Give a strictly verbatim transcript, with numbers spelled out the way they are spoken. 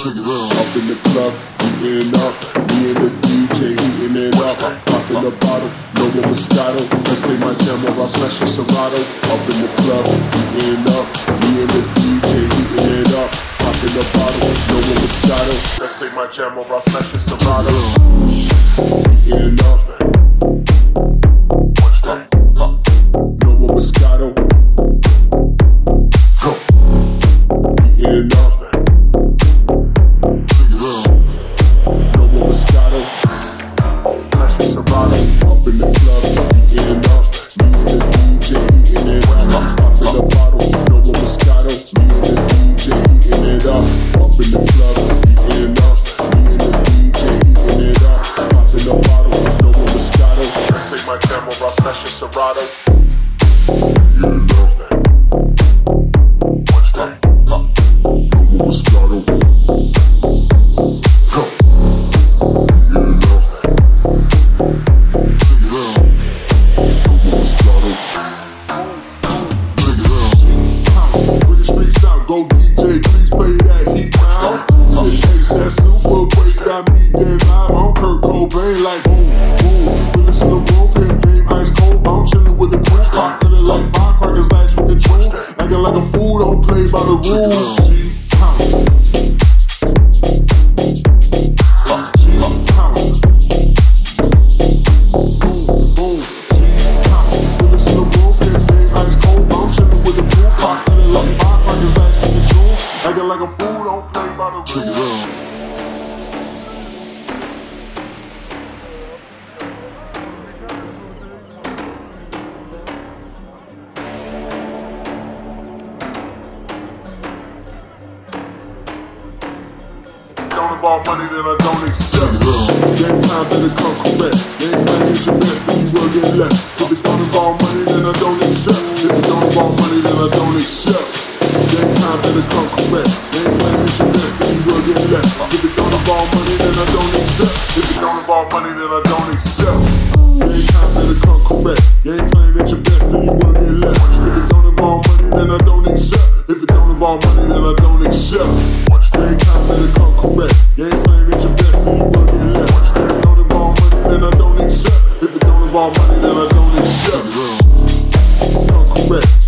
Up in the club, heating up. Me and the D J heating it up. Popping the bottle, no more Moscato. Let's play my jam while I smash a Serato. Up in the club, heating up. Me and the D J heating it up. Popping the bottle, no more Moscato. Let's play my jam while I smash a Serato. Heating up. No more Moscato. Heating up. Up in the club, heating up. Me and the D J heating it up. Popping the bottle, no more Moscato. Me and the D J heating it up. Up in the club, heating up. Me and the D J heating it up. Popping the bottle, no more Moscato. Let's take my jam over, I'll smash a Serato. Heating up. No more Moscato. Go D J, please play that heat now. Shit takes that super bass, got me dead live. I'm Kurt Cobain, like boom, boom. Realest in the room, can't game ice cold. I'm chillin' with the crew, pop feelin' like firecrackers, nice with the tune. Acting like a fool, don't play by the rules. Acting like a fool, don't play by the rules. Don't involve money, then I don't accept. Game time better come correct. They ain't playing at your best, then you will get left. If it don't involve money, then I don't accept. If it don't involve money, then I don't accept. Game time better come correct. They ain't playing at your best, then you will get left. If it don't involve money, then I don't accept. If it don't involve money, then I don't accept. Game time better come correct. You ain't playing at your best, then you will get left. If it don't involve money, then I don't accept. If it don't involve money, then I don't accept. Game time better come correct. You ain't playing at your best, then you will get left. If it don't involve money, then I don't accept. If it don't involve money, then I don't accept. Come correct.